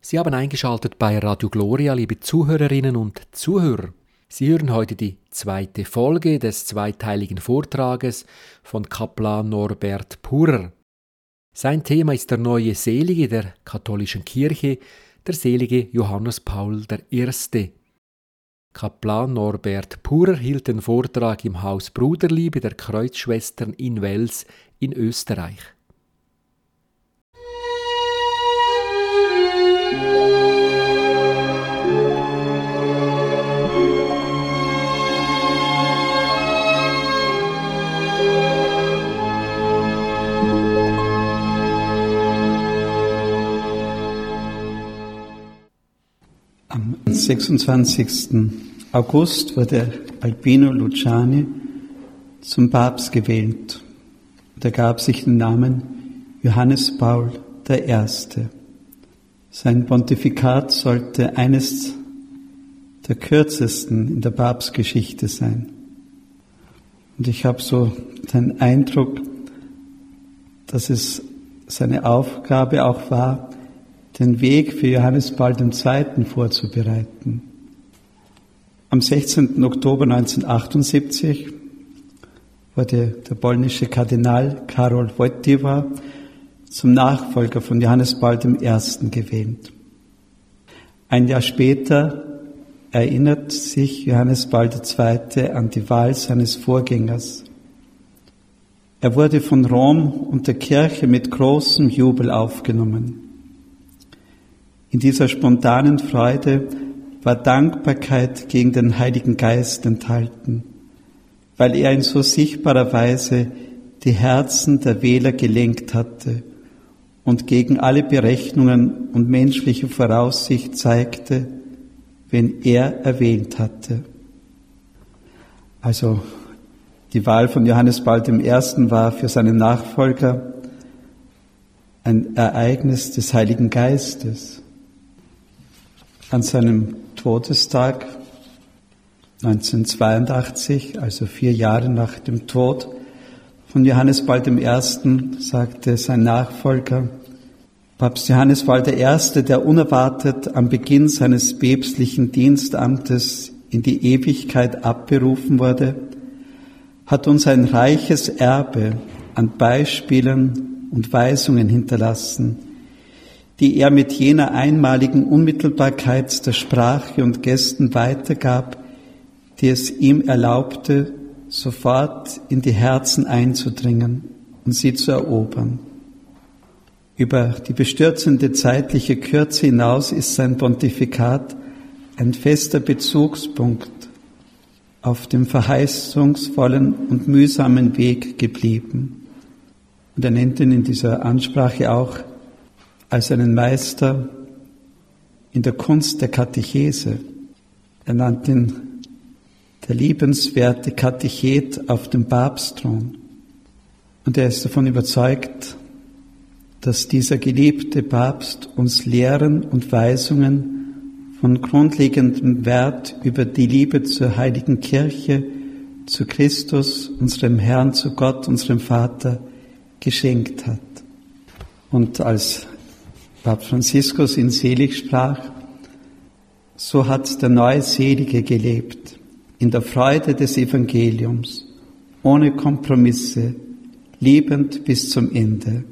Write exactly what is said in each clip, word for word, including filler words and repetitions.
Sie haben eingeschaltet bei Radio Gloria, liebe Zuhörerinnen und Zuhörer. Sie hören heute die zweite Folge des zweiteiligen Vortrages von Kaplan Norbert Purrer. Sein Thema ist der neue Selige der katholischen Kirche, der selige Johannes Paul der Erste. Kaplan Norbert Purrer hielt den Vortrag im Haus Bruderliebe der Kreuzschwestern in Wels in Österreich. Am sechsundzwanzigsten August wurde Albino Luciani zum Papst gewählt. Und er gab sich den Namen Johannes Paul der Erste. Sein Pontifikat sollte eines der kürzesten in der Papstgeschichte sein. Und ich habe so den Eindruck, dass es seine Aufgabe auch war, den Weg für Johannes Paul der Zweite vorzubereiten. Am sechzehnten Oktober neunzehnhundertachtundsiebzig wurde der polnische Kardinal Karol Wojtyła zum Nachfolger von Johannes Paul der Erste gewählt. Ein Jahr später erinnert sich Johannes Paul der Zweite an die Wahl seines Vorgängers. Er wurde von Rom und der Kirche mit großem Jubel aufgenommen. In dieser spontanen Freude war Dankbarkeit gegen den Heiligen Geist enthalten, weil er in so sichtbarer Weise die Herzen der Wähler gelenkt hatte und gegen alle Berechnungen und menschliche Voraussicht zeigte, wen er erwählt hatte. Also die Wahl von Johannes Paul der Erste war für seinen Nachfolger ein Ereignis des Heiligen Geistes. An seinem Todestag neunzehnhundertzweiundachtzig, also vier Jahre nach dem Tod von Johannes Paul der Erste, sagte sein Nachfolger, Papst Johannes Paul der Erste, der unerwartet am Beginn seines päpstlichen Dienstamtes in die Ewigkeit abberufen wurde, hat uns ein reiches Erbe an Beispielen und Weisungen hinterlassen, die er mit jener einmaligen Unmittelbarkeit der Sprache und Gesten weitergab, die es ihm erlaubte, sofort in die Herzen einzudringen und sie zu erobern. Über die bestürzende zeitliche Kürze hinaus ist sein Pontifikat ein fester Bezugspunkt auf dem verheißungsvollen und mühsamen Weg geblieben. Und er nennt ihn in dieser Ansprache auch als einen Meister in der Kunst der Katechese. Er nannte ihn der liebenswerte Katechet auf dem Papstthron. Und er ist davon überzeugt, dass dieser geliebte Papst uns Lehren und Weisungen von grundlegendem Wert über die Liebe zur heiligen Kirche, zu Christus, unserem Herrn, zu Gott, unserem Vater, geschenkt hat. Und als Papst Franziskus in Selig sprach, so hat der neue Selige gelebt, in der Freude des Evangeliums, ohne Kompromisse, liebend bis zum Ende.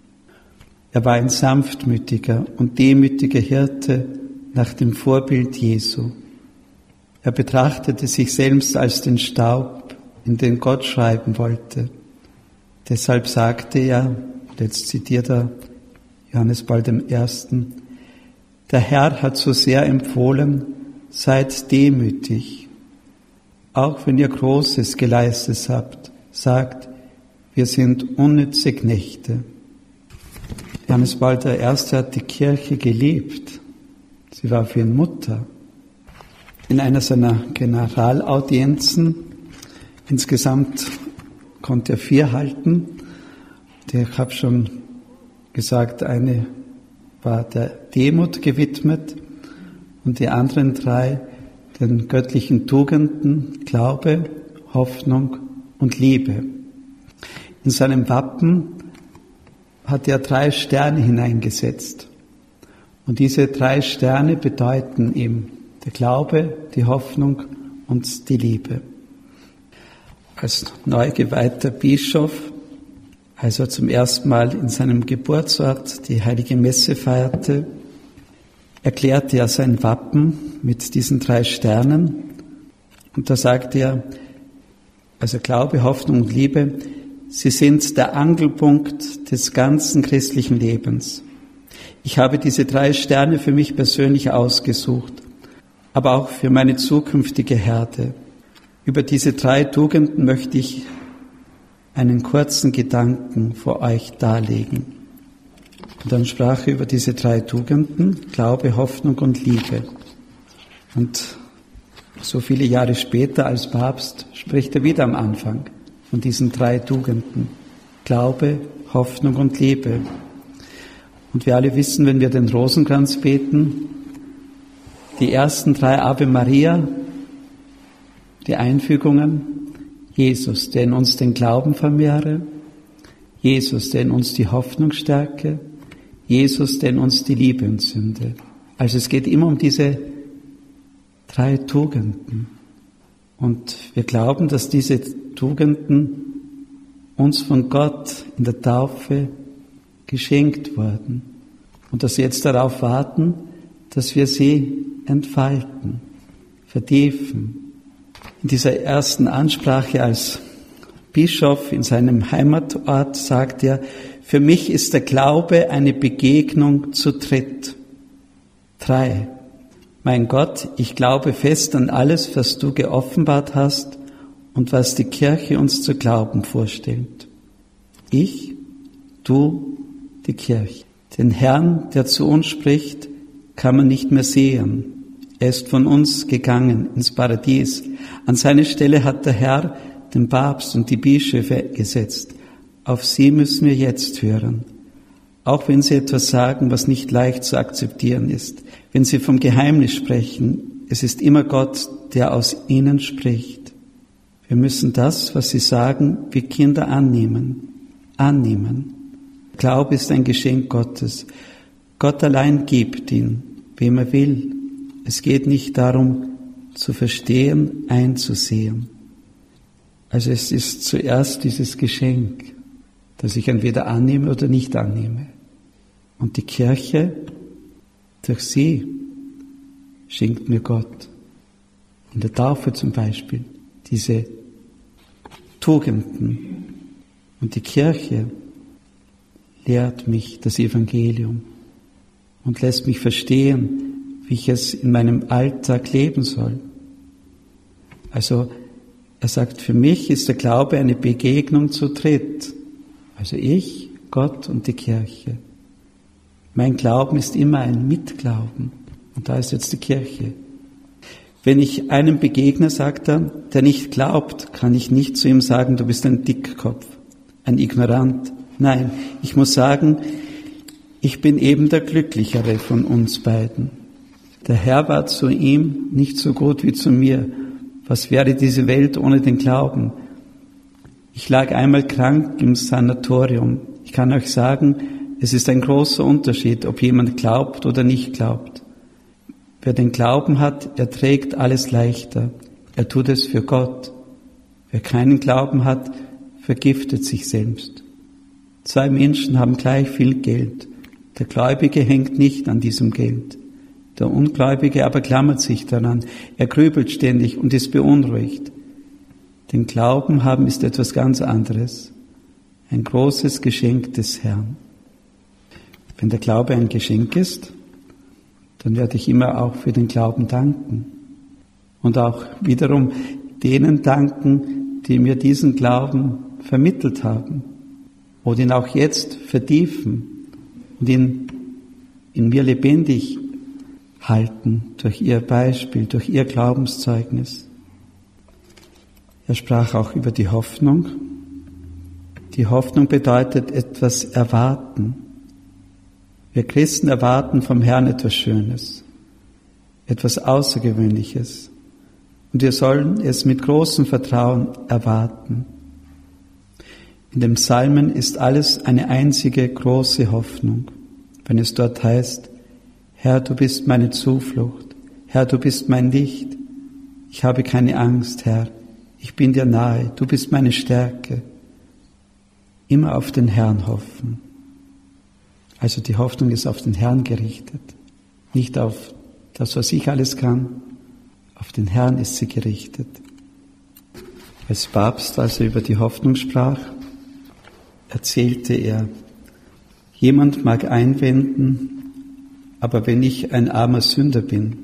Er war ein sanftmütiger und demütiger Hirte nach dem Vorbild Jesu. Er betrachtete sich selbst als den Staub, in den Gott schreiben wollte. Deshalb sagte er, jetzt zitiert er Johannes Paul der Erste, der Herr hat so sehr empfohlen, seid demütig, auch wenn ihr Großes geleistet habt, sagt, wir sind unnütze Knechte. Johannes Paul der Erste hat die Kirche geliebt. Sie war für ihn Mutter. In einer seiner Generalaudienzen, insgesamt konnte er vier halten. Ich habe schon gesagt, eine war der Demut gewidmet und die anderen drei den göttlichen Tugenden, Glaube, Hoffnung und Liebe. In seinem Wappen hat er drei Sterne hineingesetzt. Und diese drei Sterne bedeuten ihm der Glaube, die Hoffnung und die Liebe. Als neu geweihter Bischof, als er zum ersten Mal in seinem Geburtsort die Heilige Messe feierte, erklärte er sein Wappen mit diesen drei Sternen. Und da sagte er, also Glaube, Hoffnung und Liebe, sie sind der Angelpunkt des ganzen christlichen Lebens. Ich habe diese drei Sterne für mich persönlich ausgesucht, aber auch für meine zukünftige Herde. Über diese drei Tugenden möchte ich einen kurzen Gedanken vor euch darlegen. Und dann sprach er über diese drei Tugenden, Glaube, Hoffnung und Liebe. Und so viele Jahre später als Papst spricht er wieder am Anfang von diesen drei Tugenden, Glaube, Hoffnung und Liebe. Und wir alle wissen, wenn wir den Rosenkranz beten, die ersten drei Ave Maria, die Einfügungen, Jesus, der in uns den Glauben vermehre, Jesus, der in uns die Hoffnung stärke, Jesus, der in uns die Liebe entzünde. Also es geht immer um diese drei Tugenden. Und wir glauben, dass diese Tugenden uns von Gott in der Taufe geschenkt wurden und dass sie jetzt darauf warten, dass wir sie entfalten, vertiefen. In dieser ersten Ansprache als Bischof in seinem Heimatort sagt er, für mich ist der Glaube eine Begegnung zu dritt. Drei. Mein Gott, ich glaube fest an alles, was du geoffenbart hast und was die Kirche uns zu glauben vorstellt. Ich, du, die Kirche. Den Herrn, der zu uns spricht, kann man nicht mehr sehen. Er ist von uns gegangen ins Paradies. An seine Stelle hat der Herr den Papst und die Bischöfe gesetzt. Auf sie müssen wir jetzt hören. Auch wenn sie etwas sagen, was nicht leicht zu akzeptieren ist. Wenn sie vom Geheimnis sprechen, es ist immer Gott, der aus ihnen spricht. Wir müssen das, was sie sagen, wie Kinder annehmen. Annehmen. Glaube ist ein Geschenk Gottes. Gott allein gibt ihn, wem er will. Es geht nicht darum, zu verstehen, einzusehen. Also es ist zuerst dieses Geschenk, das ich entweder annehme oder nicht annehme. Und die Kirche, durch sie schenkt mir Gott. In der Taufe zum Beispiel, diese Tugenden. Und die Kirche lehrt mich das Evangelium und lässt mich verstehen, wie ich es in meinem Alltag leben soll. Also er sagt, für mich ist der Glaube eine Begegnung zu dritt. Also ich, Gott und die Kirche. Mein Glauben ist immer ein Mitglauben. Und da ist jetzt die Kirche. Wenn ich einem begegne, sagt er, der nicht glaubt, kann ich nicht zu ihm sagen, du bist ein Dickkopf, ein Ignorant. Nein, ich muss sagen, ich bin eben der Glücklichere von uns beiden. Der Herr war zu ihm nicht so gut wie zu mir. Was wäre diese Welt ohne den Glauben? Ich lag einmal krank im Sanatorium. Ich kann euch sagen, es ist ein großer Unterschied, ob jemand glaubt oder nicht glaubt. Wer den Glauben hat, er trägt alles leichter. Er tut es für Gott. Wer keinen Glauben hat, vergiftet sich selbst. Zwei Menschen haben gleich viel Geld. Der Gläubige hängt nicht an diesem Geld. Der Ungläubige aber klammert sich daran. Er grübelt ständig und ist beunruhigt. Den Glauben haben ist etwas ganz anderes. Ein großes Geschenk des Herrn. Wenn der Glaube ein Geschenk ist, dann werde ich immer auch für den Glauben danken. Und auch wiederum denen danken, die mir diesen Glauben vermittelt haben. Oder ihn auch jetzt vertiefen und ihn in mir lebendig halten durch ihr Beispiel, durch ihr Glaubenszeugnis. Er sprach auch über die Hoffnung. Die Hoffnung bedeutet etwas erwarten. Wir Christen erwarten vom Herrn etwas Schönes, etwas Außergewöhnliches. Und wir sollen es mit großem Vertrauen erwarten. In den Psalmen ist alles eine einzige große Hoffnung, wenn es dort heißt, Herr, du bist meine Zuflucht. Herr, du bist mein Licht. Ich habe keine Angst, Herr. Ich bin dir nahe. Du bist meine Stärke. Immer auf den Herrn hoffen. Also die Hoffnung ist auf den Herrn gerichtet. Nicht auf das, was ich alles kann. Auf den Herrn ist sie gerichtet. Als Papst also über die Hoffnung sprach, erzählte er, jemand mag einwenden, aber wenn ich ein armer Sünder bin,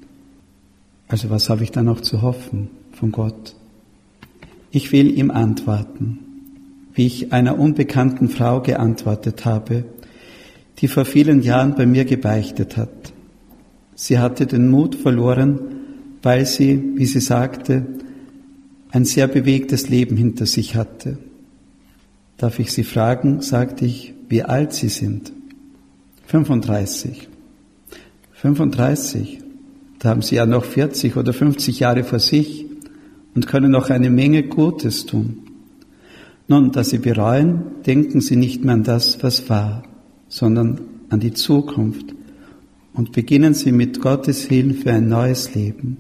also was habe ich dann noch zu hoffen von Gott? Ich will ihm antworten, wie ich einer unbekannten Frau geantwortet habe, die vor vielen Jahren bei mir gebeichtet hat. Sie hatte den Mut verloren, weil sie, wie sie sagte, ein sehr bewegtes Leben hinter sich hatte. Darf ich Sie fragen, sagte ich, wie alt Sie sind? fünfunddreißig. fünfunddreißig. Da haben Sie ja noch vierzig oder fünfzig Jahre vor sich und können noch eine Menge Gutes tun. Nun, da Sie bereuen, denken Sie nicht mehr an das, was war, sondern an die Zukunft und beginnen Sie mit Gottes Hilfe ein neues Leben.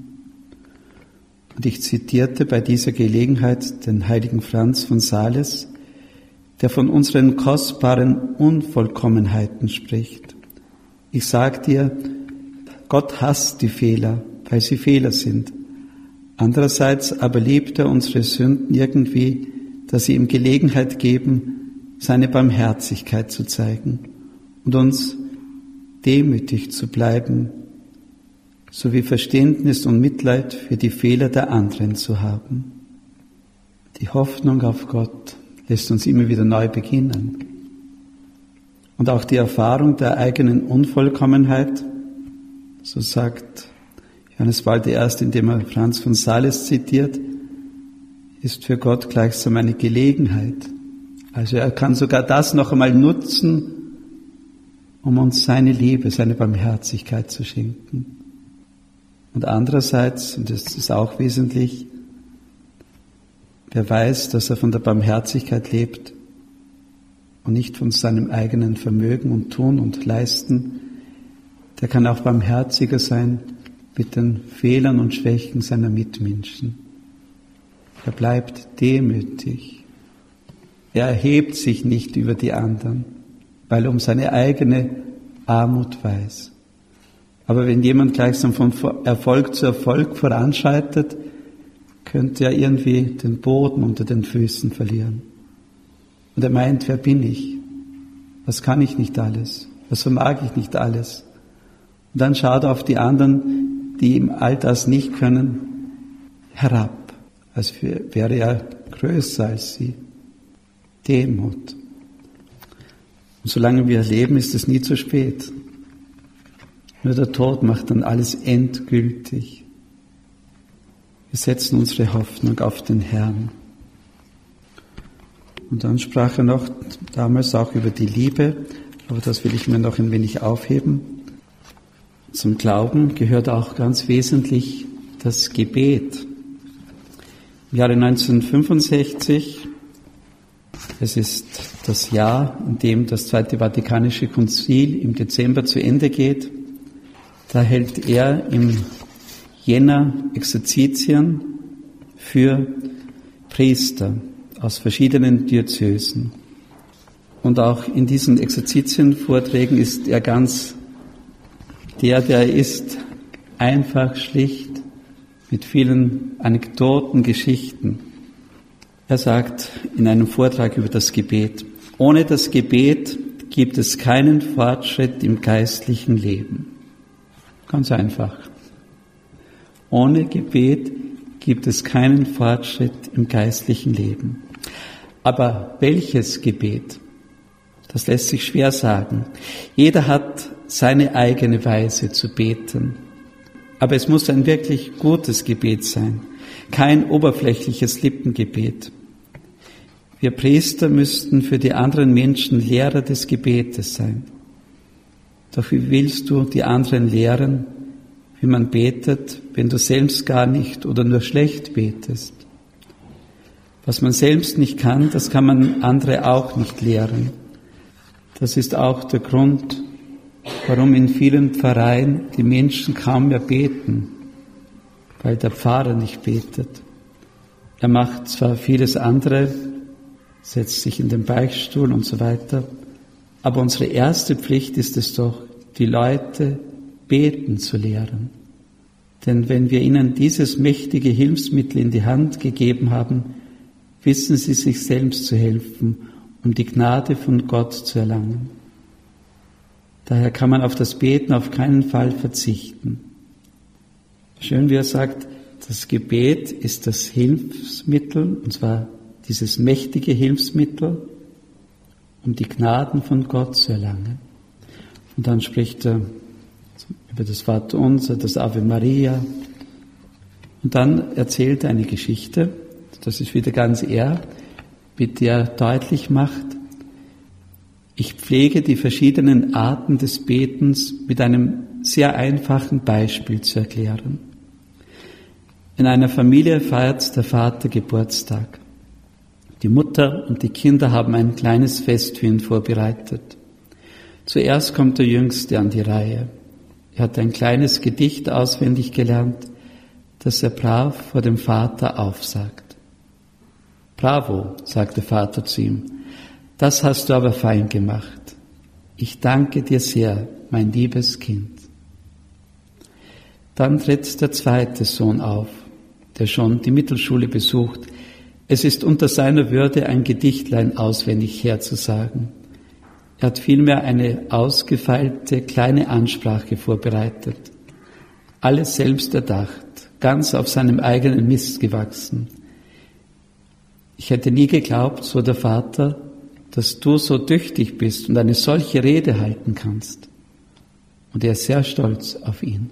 Und ich zitierte bei dieser Gelegenheit den heiligen Franz von Sales, der von unseren kostbaren Unvollkommenheiten spricht. Ich sag dir, Gott hasst die Fehler, weil sie Fehler sind. Andererseits aber liebt er unsere Sünden irgendwie, dass sie ihm Gelegenheit geben, seine Barmherzigkeit zu zeigen und uns demütig zu bleiben, sowie Verständnis und Mitleid für die Fehler der anderen zu haben. Die Hoffnung auf Gott lässt uns immer wieder neu beginnen. Und auch die Erfahrung der eigenen Unvollkommenheit, so sagt Johannes Paul der Erste, indem er Franz von Sales zitiert, ist für Gott gleichsam eine Gelegenheit. Also er kann sogar das noch einmal nutzen, um uns seine Liebe, seine Barmherzigkeit zu schenken. Und andererseits, und das ist auch wesentlich, wer weiß, dass er von der Barmherzigkeit lebt und nicht von seinem eigenen Vermögen und Tun und Leisten, der kann auch barmherziger sein mit den Fehlern und Schwächen seiner Mitmenschen. Er bleibt demütig. Er erhebt sich nicht über die anderen, weil er um seine eigene Armut weiß. Aber wenn jemand gleichsam von Erfolg zu Erfolg voranschreitet, könnte er irgendwie den Boden unter den Füßen verlieren. Und er meint, wer bin ich? Was kann ich nicht alles? Was vermag ich nicht alles? Und dann schaut er auf die anderen, die ihm all das nicht können, herab, als wäre er größer als sie. Demut. Und solange wir leben, ist es nie zu spät. Nur der Tod macht dann alles endgültig. Wir setzen unsere Hoffnung auf den Herrn. Und dann sprach er noch damals auch über die Liebe, aber das will ich mir noch ein wenig aufheben. Zum Glauben gehört auch ganz wesentlich das Gebet. Im Jahre neunzehnhundertfünfundsechzig, es ist das Jahr, in dem das Zweite Vatikanische Konzil im Dezember zu Ende geht, da hält er im Jänner Exerzitien für Priester aus verschiedenen Diözesen. Und auch in diesen Exerzitienvorträgen ist er ganz der, der er ist, einfach, schlicht, mit vielen Anekdoten, Geschichten. Er sagt in einem Vortrag über das Gebet, ohne das Gebet gibt es keinen Fortschritt im geistlichen Leben. Ganz einfach. Ohne Gebet gibt es keinen Fortschritt im geistlichen Leben. Aber welches Gebet? Das lässt sich schwer sagen. Jeder hat seine eigene Weise zu beten. Aber es muss ein wirklich gutes Gebet sein, kein oberflächliches Lippengebet. Wir Priester müssten für die anderen Menschen Lehrer des Gebetes sein. Doch wie willst du die anderen lehren, wie man betet, wenn du selbst gar nicht oder nur schlecht betest? Was man selbst nicht kann, das kann man andere auch nicht lehren. Das ist auch der Grund, warum in vielen Pfarreien die Menschen kaum mehr beten, weil der Pfarrer nicht betet. Er macht zwar vieles andere, setzt sich in den Beichtstuhl und so weiter, aber unsere erste Pflicht ist es doch, die Leute beten zu lehren. Denn wenn wir ihnen dieses mächtige Hilfsmittel in die Hand gegeben haben, wissen sie sich selbst zu helfen, um die Gnade von Gott zu erlangen. Daher kann man auf das Beten auf keinen Fall verzichten. Schön, wie er sagt, das Gebet ist das Hilfsmittel, und zwar dieses mächtige Hilfsmittel, um die Gnaden von Gott zu erlangen. Und dann spricht er über das Vaterunser, das Ave Maria. Und dann erzählt er eine Geschichte, das ist wieder ganz er, mit der er deutlich macht, ich pflege die verschiedenen Arten des Betens mit einem sehr einfachen Beispiel zu erklären. In einer Familie feiert der Vater Geburtstag. Die Mutter und die Kinder haben ein kleines Fest für ihn vorbereitet. Zuerst kommt der Jüngste an die Reihe. Er hat ein kleines Gedicht auswendig gelernt, das er brav vor dem Vater aufsagt. »Bravo«, sagt der Vater zu ihm, »das hast du aber fein gemacht. Ich danke dir sehr, mein liebes Kind.« Dann tritt der zweite Sohn auf, der schon die Mittelschule besucht. Es ist unter seiner Würde, ein Gedichtlein auswendig herzusagen. Er hat vielmehr eine ausgefeilte kleine Ansprache vorbereitet. Alles selbst erdacht, ganz auf seinem eigenen Mist gewachsen. Ich hätte nie geglaubt, so der Vater, dass du so tüchtig bist und eine solche Rede halten kannst. Und er ist sehr stolz auf ihn.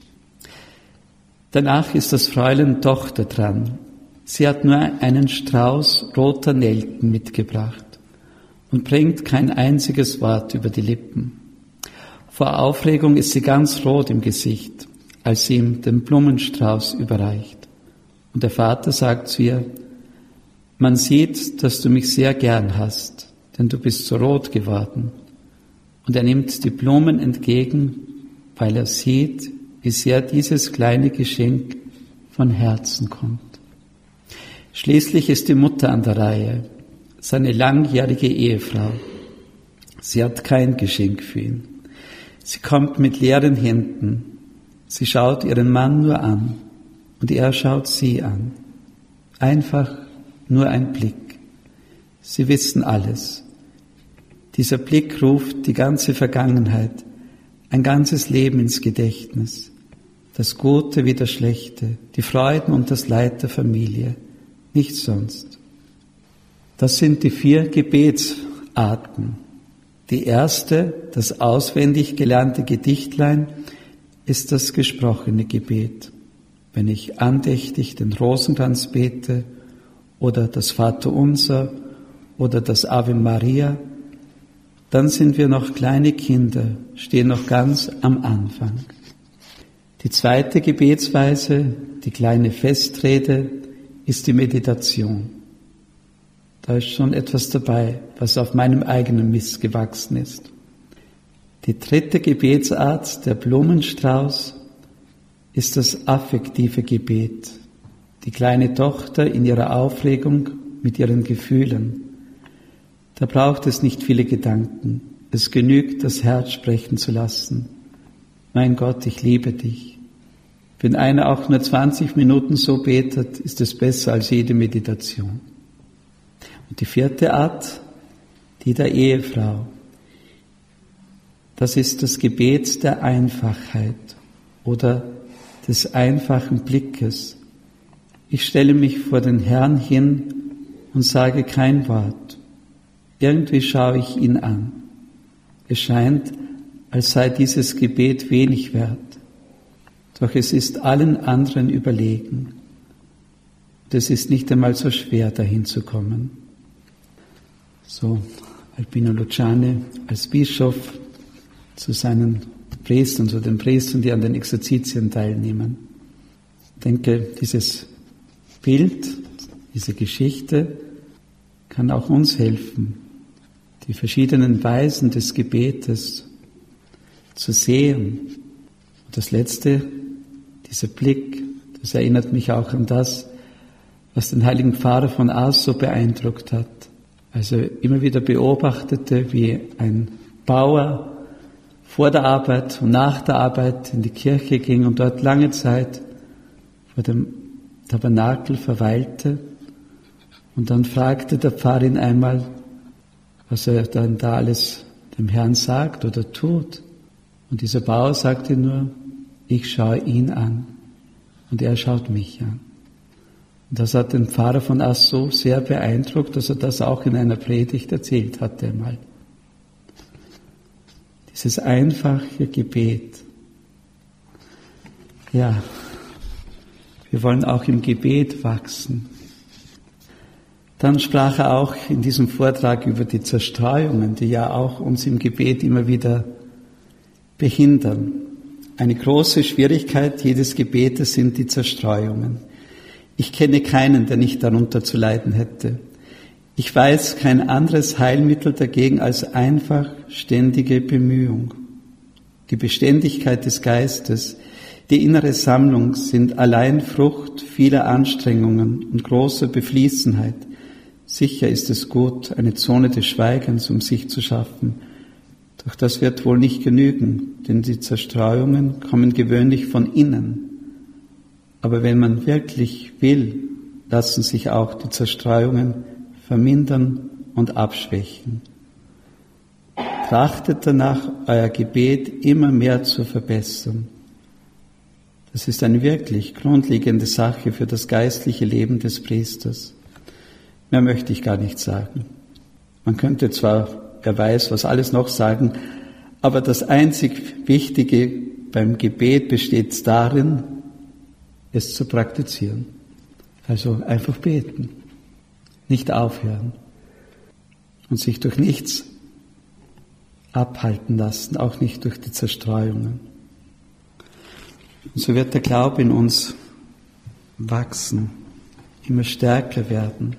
Danach ist das Fräulein Tochter dran. Sie hat nur einen Strauß roter Nelken mitgebracht und bringt kein einziges Wort über die Lippen. Vor Aufregung ist sie ganz rot im Gesicht, als sie ihm den Blumenstrauß überreicht. Und der Vater sagt zu ihr, man sieht, dass du mich sehr gern hast, denn du bist so rot geworden. Und er nimmt die Blumen entgegen, weil er sieht, wie sehr dieses kleine Geschenk von Herzen kommt. Schließlich ist die Mutter an der Reihe, seine langjährige Ehefrau. Sie hat kein Geschenk für ihn. Sie kommt mit leeren Händen. Sie schaut ihren Mann nur an und er schaut sie an. Einfach nur ein Blick. Sie wissen alles. Dieser Blick ruft die ganze Vergangenheit, ein ganzes Leben ins Gedächtnis. Das Gute wie das Schlechte, die Freuden und das Leid der Familie. Nichts sonst. Das sind die vier Gebetsarten. Die erste, das auswendig gelernte Gedichtlein, ist das gesprochene Gebet. Wenn ich andächtig den Rosenkranz bete oder das Vaterunser oder das Ave Maria, dann sind wir noch kleine Kinder, stehen noch ganz am Anfang. Die zweite Gebetsweise, die kleine Festrede, ist die Meditation. Da ist schon etwas dabei, was auf meinem eigenen Mist gewachsen ist. Die dritte Gebetsart, der Blumenstrauß, ist das affektive Gebet. Die kleine Tochter in ihrer Aufregung mit ihren Gefühlen. Da braucht es nicht viele Gedanken. Es genügt, das Herz sprechen zu lassen. Mein Gott, ich liebe dich. Wenn einer auch nur zwanzig Minuten so betet, ist es besser als jede Meditation. Und die vierte Art, die der Ehefrau. Das ist das Gebet der Einfachheit oder des einfachen Blickes. Ich stelle mich vor den Herrn hin und sage kein Wort. Irgendwie schaue ich ihn an. Es scheint, als sei dieses Gebet wenig wert. Doch es ist allen anderen überlegen. Und es ist nicht einmal so schwer, dahin zu kommen. So, Albino Luciani als Bischof zu seinen Priestern, zu den Priestern, die an den Exerzitien teilnehmen. Ich denke, dieses Bild, diese Geschichte kann auch uns helfen, die verschiedenen Weisen des Gebetes zu sehen. Und das Letzte, dieser Blick, das erinnert mich auch an das, was den heiligen Pfarrer von Ars so beeindruckt hat. Also immer wieder beobachtete, wie ein Bauer vor der Arbeit und nach der Arbeit in die Kirche ging und dort lange Zeit vor dem Tabernakel verweilte. Und dann fragte der Pfarrer ihn einmal, was er dann da alles dem Herrn sagt oder tut. Und dieser Bauer sagte nur, ich schaue ihn an und er schaut mich an. Und das hat den Pfarrer von Ars so sehr beeindruckt, dass er das auch in einer Predigt erzählt hatte einmal. Dieses einfache Gebet. Ja, wir wollen auch im Gebet wachsen. Dann sprach er auch in diesem Vortrag über die Zerstreuungen, die ja auch uns im Gebet immer wieder behindern. Eine große Schwierigkeit jedes Gebetes sind die Zerstreuungen. Ich kenne keinen, der nicht darunter zu leiden hätte. Ich weiß kein anderes Heilmittel dagegen als einfach ständige Bemühung. Die Beständigkeit des Geistes, die innere Sammlung sind allein Frucht vieler Anstrengungen und großer Beflissenheit. Sicher ist es gut, eine Zone des Schweigens um sich zu schaffen. Doch das wird wohl nicht genügen, denn die Zerstreuungen kommen gewöhnlich von innen. Aber wenn man wirklich will, lassen sich auch die Zerstreuungen vermindern und abschwächen. Trachtet danach, euer Gebet immer mehr zu verbessern. Das ist eine wirklich grundlegende Sache für das geistliche Leben des Priesters. Mehr möchte ich gar nicht sagen. Man könnte zwar, wer weiß, was alles noch sagen, aber das einzig Wichtige beim Gebet besteht darin, es zu praktizieren. Also einfach beten, nicht aufhören und sich durch nichts abhalten lassen, auch nicht durch die Zerstreuungen. Und so wird der Glaube in uns wachsen, immer stärker werden.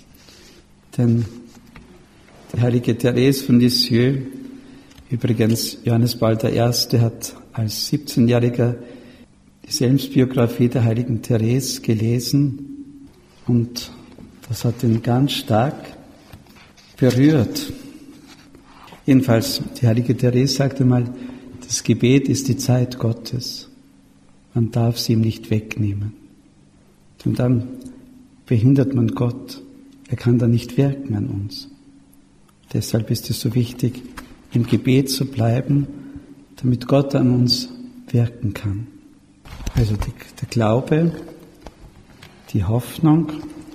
Denn die heilige Therese von Lisieux, übrigens Johannes Paul der Erste, hat als siebzehnjähriger die Selbstbiografie der heiligen Therese gelesen und das hat ihn ganz stark berührt. Jedenfalls, die heilige Therese sagte mal, das Gebet ist die Zeit Gottes. Man darf sie ihm nicht wegnehmen. Und dann behindert man Gott. Er kann da nicht wirken an uns. Deshalb ist es so wichtig, im Gebet zu bleiben, damit Gott an uns wirken kann. Also die, der Glaube, die Hoffnung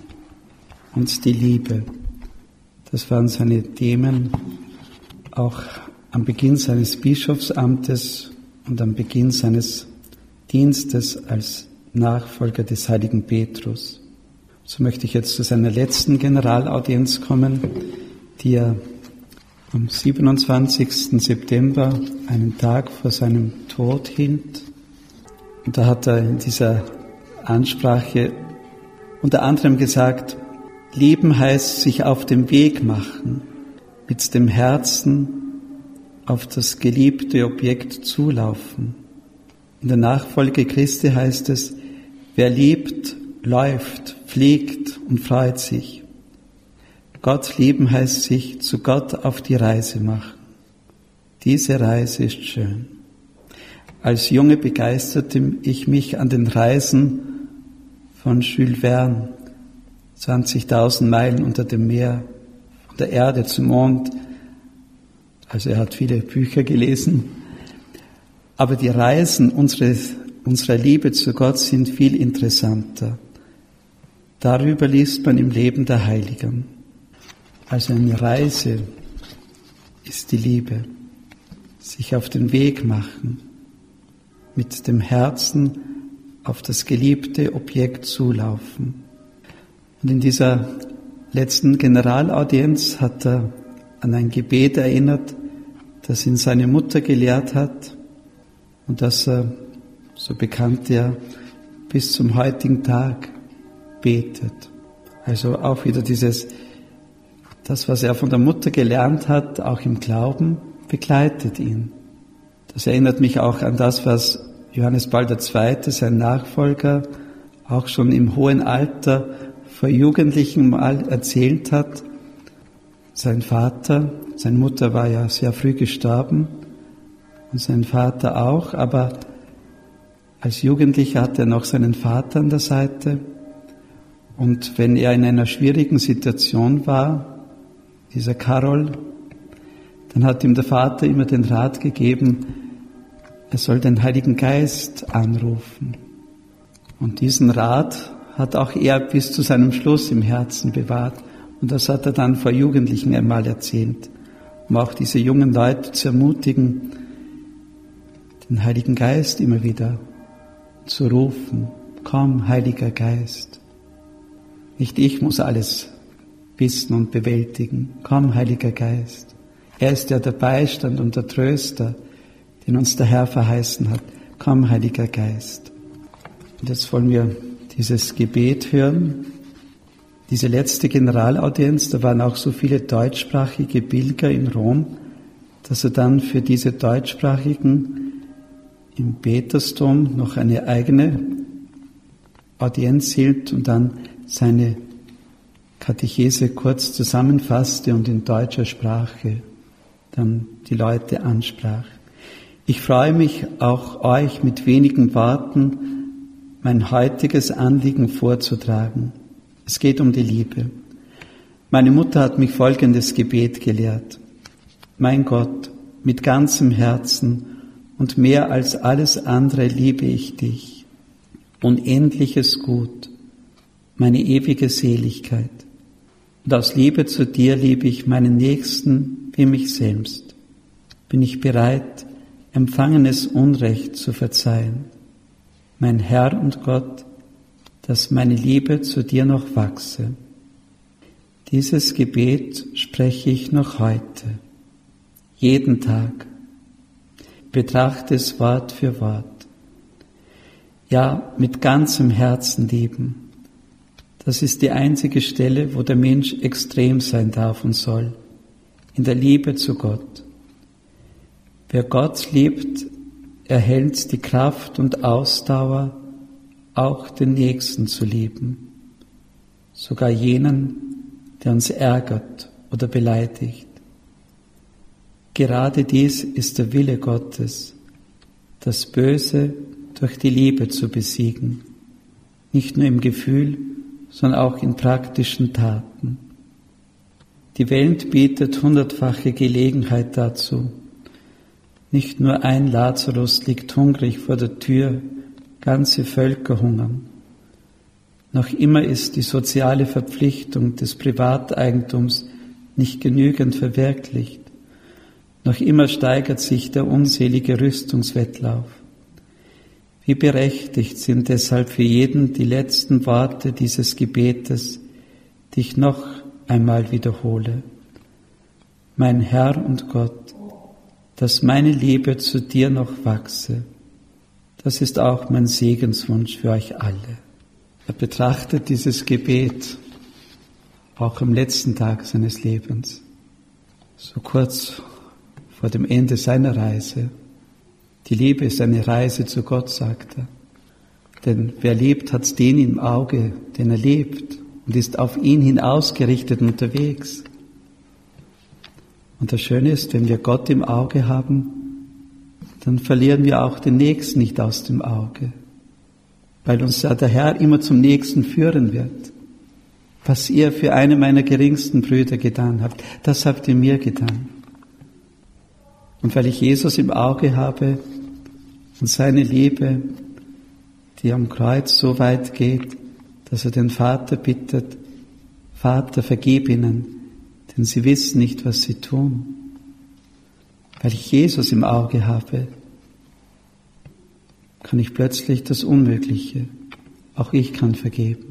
und die Liebe. Das waren seine Themen auch am Beginn seines Bischofsamtes und am Beginn seines Dienstes als Nachfolger des heiligen Petrus. So möchte ich jetzt zu seiner letzten Generalaudienz kommen, die er am siebenundzwanzigsten September, einen Tag vor seinem Tod, hielt. Und da hat er in dieser Ansprache unter anderem gesagt, Lieben heißt sich auf den Weg machen, mit dem Herzen auf das geliebte Objekt zulaufen. In der Nachfolge Christi heißt es, wer liebt, läuft, fliegt und freut sich. Gott lieben heißt sich zu Gott auf die Reise machen. Diese Reise ist schön. Als Junge begeisterte ich mich an den Reisen von Jules Verne, zwanzigtausend Meilen unter dem Meer, von der Erde zum Mond. Also er hat viele Bücher gelesen. Aber die Reisen unseres, unserer Liebe zu Gott sind viel interessanter. Darüber liest man im Leben der Heiligen. Also eine Reise ist die Liebe. Sich auf den Weg machen, mit dem Herzen auf das geliebte Objekt zulaufen. Und in dieser letzten Generalaudienz hat er an ein Gebet erinnert, das ihn seine Mutter gelehrt hat und das er, so bekannt er, bis zum heutigen Tag betet. Also auch wieder dieses, das, was er von der Mutter gelernt hat, auch im Glauben, begleitet ihn. Das erinnert mich auch an das, was Johannes Paul der Zweite., sein Nachfolger, auch schon im hohen Alter vor Jugendlichen mal erzählt hat. Sein Vater, seine Mutter war ja sehr früh gestorben und sein Vater auch, aber als Jugendlicher hatte er noch seinen Vater an der Seite. Und wenn er in einer schwierigen Situation war, dieser Karol, dann hat ihm der Vater immer den Rat gegeben, er soll den Heiligen Geist anrufen. Und diesen Rat hat auch er bis zu seinem Schluss im Herzen bewahrt. Und das hat er dann vor Jugendlichen einmal erzählt, um auch diese jungen Leute zu ermutigen, den Heiligen Geist immer wieder zu rufen. Komm, Heiliger Geist. Nicht ich muss alles wissen und bewältigen. Komm, Heiliger Geist. Er ist ja der Beistand und der Tröster, den uns der Herr verheißen hat. Komm, Heiliger Geist. Und jetzt wollen wir dieses Gebet hören. Diese letzte Generalaudienz, da waren auch so viele deutschsprachige Pilger in Rom, dass er dann für diese Deutschsprachigen im Petersdom noch eine eigene Audienz hielt und dann seine Katechese kurz zusammenfasste und in deutscher Sprache dann die Leute ansprach. Ich freue mich, auch euch mit wenigen Worten mein heutiges Anliegen vorzutragen. Es geht um die Liebe. Meine Mutter hat mich folgendes Gebet gelehrt. Mein Gott, mit ganzem Herzen und mehr als alles andere liebe ich dich. Unendliches Gut, meine ewige Seligkeit. Und aus Liebe zu dir liebe ich meinen Nächsten wie mich selbst. Bin ich bereit, empfangenes Unrecht zu verzeihen. Mein Herr und Gott, dass meine Liebe zu dir noch wachse. Dieses Gebet spreche ich noch heute, jeden Tag. Betrachte es Wort für Wort. Ja, mit ganzem Herzen lieben. Das ist die einzige Stelle, wo der Mensch extrem sein darf und soll, in der Liebe zu Gott. Wer Gott liebt, erhält die Kraft und Ausdauer, auch den Nächsten zu lieben, sogar jenen, der uns ärgert oder beleidigt. Gerade dies ist der Wille Gottes, das Böse durch die Liebe zu besiegen, nicht nur im Gefühl, sondern auch in praktischen Taten. Die Welt bietet hundertfache Gelegenheit dazu. Nicht nur ein Lazarus liegt hungrig vor der Tür, ganze Völker hungern. Noch immer ist die soziale Verpflichtung des Privateigentums nicht genügend verwirklicht. Noch immer steigert sich der unselige Rüstungswettlauf. Wie berechtigt sind deshalb für jeden die letzten Worte dieses Gebetes, die ich noch einmal wiederhole. Mein Herr und Gott, dass meine Liebe zu dir noch wachse. Das ist auch mein Segenswunsch für euch alle. Er betrachtet dieses Gebet auch am letzten Tag seines Lebens, so kurz vor dem Ende seiner Reise. Die Liebe ist eine Reise zu Gott, sagt er. Denn wer lebt, hat den im Auge, den er lebt, und ist auf ihn hin ausgerichtet unterwegs. Und das Schöne ist, wenn wir Gott im Auge haben, dann verlieren wir auch den Nächsten nicht aus dem Auge, weil uns ja der Herr immer zum Nächsten führen wird. Was ihr für einen meiner geringsten Brüder getan habt, das habt ihr mir getan. Und weil ich Jesus im Auge habe und seine Liebe, die am Kreuz so weit geht, dass er den Vater bittet, Vater, vergib ihnen, denn sie wissen nicht, was sie tun. Weil ich Jesus im Auge habe, kann ich plötzlich das Unmögliche, auch ich kann vergeben.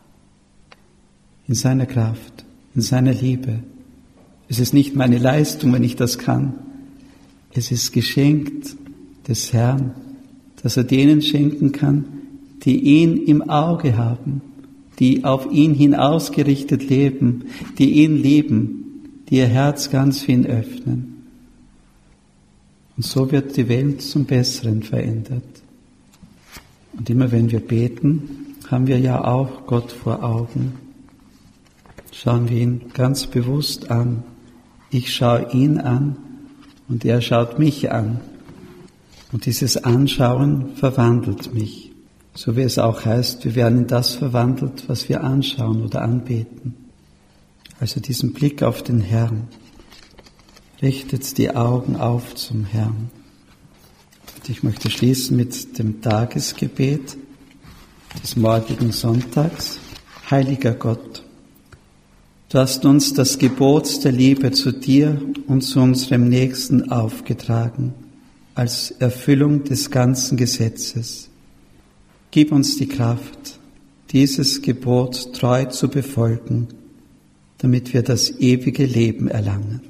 In seiner Kraft, in seiner Liebe. Es ist nicht meine Leistung, wenn ich das kann. Es ist geschenkt des Herrn, dass er denen schenken kann, die ihn im Auge haben, die auf ihn hin ausgerichtet leben, die ihn lieben, die ihr Herz ganz für ihn öffnen. Und so wird die Welt zum Besseren verändert. Und immer wenn wir beten, haben wir ja auch Gott vor Augen. Schauen wir ihn ganz bewusst an. Ich schaue ihn an und er schaut mich an. Und dieses Anschauen verwandelt mich. So wie es auch heißt, wir werden in das verwandelt, was wir anschauen oder anbeten. Also diesen Blick auf den Herrn. Richtet die Augen auf zum Herrn. Und ich möchte schließen mit dem Tagesgebet des morgigen Sonntags. Heiliger Gott, du hast uns das Gebot der Liebe zu dir und zu unserem Nächsten aufgetragen, als Erfüllung des ganzen Gesetzes. Gib uns die Kraft, dieses Gebot treu zu befolgen, damit wir das ewige Leben erlangen.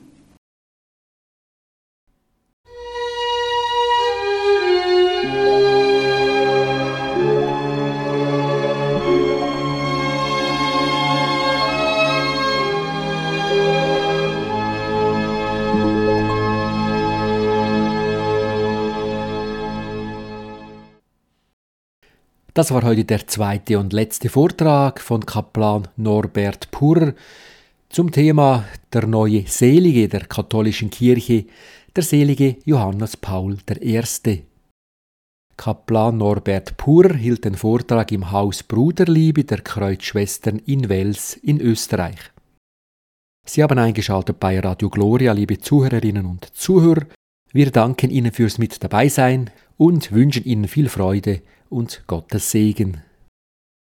Das war heute der zweite und letzte Vortrag von Kaplan Norbert Purrer zum Thema der neue Selige der katholischen Kirche, der selige Johannes Paul der Erste. Kaplan Norbert Purrer hielt den Vortrag im Haus Bruderliebe der Kreuzschwestern in Wels in Österreich. Sie haben eingeschaltet bei Radio Gloria, liebe Zuhörerinnen und Zuhörer. Wir danken Ihnen fürs Mit dabei sein und wünschen Ihnen viel Freude und Gottes Segen.